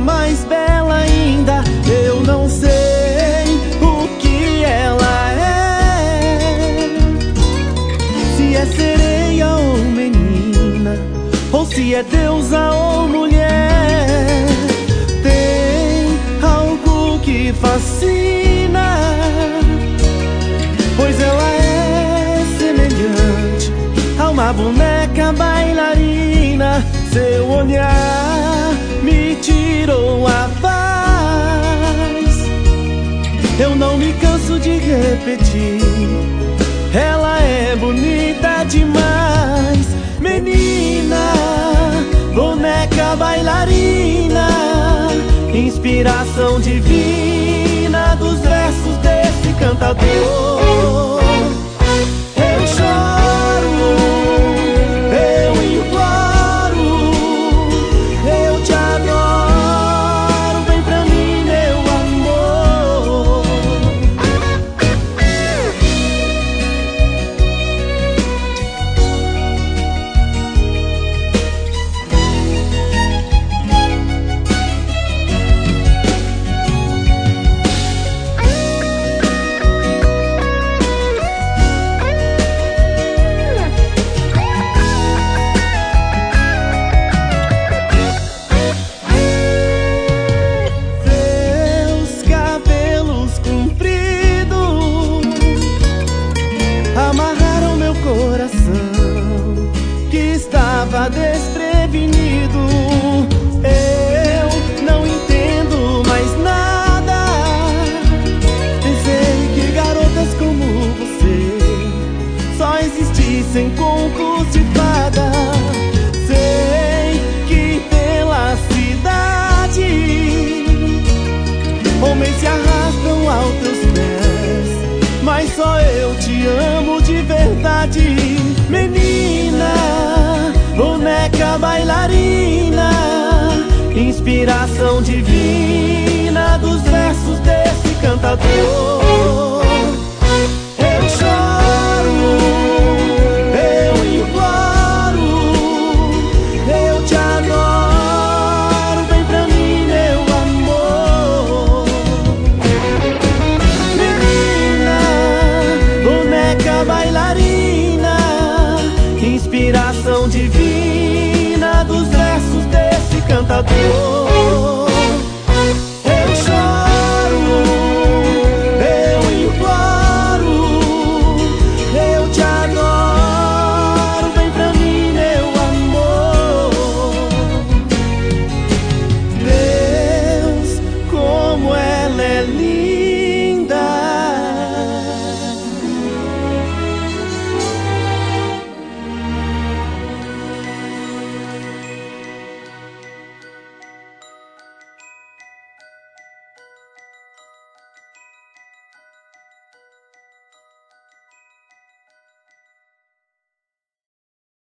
mais bela ainda. Eu não sei o que ela é, se é sereia ou menina, ou se é deusa ou mulher. Tem algo que fascina, pois ela é semelhante a uma boneca bailarina. Seu olhar me tirou a paz. Eu não me canso de repetir, ela é bonita demais. Menina, boneca bailarina, inspiração divina dos versos desse cantador. Eu choro, eu imploro, eu te adoro, vem pra mim, meu amor. Desprevenido, eu não entendo mais nada. Pensei que garotas como você só existissem concurso de fada. Sei que pela cidade homens se arrastam aos teus pés, mas só eu te amo de verdade. Menina, boneca bailarina, inspiração divina dos versos desse cantador. Eu choro, eu imploro, eu te adoro, vem pra mim, meu amor. Menina, boneca bailarina, inspiração divina dos versos desse cantador.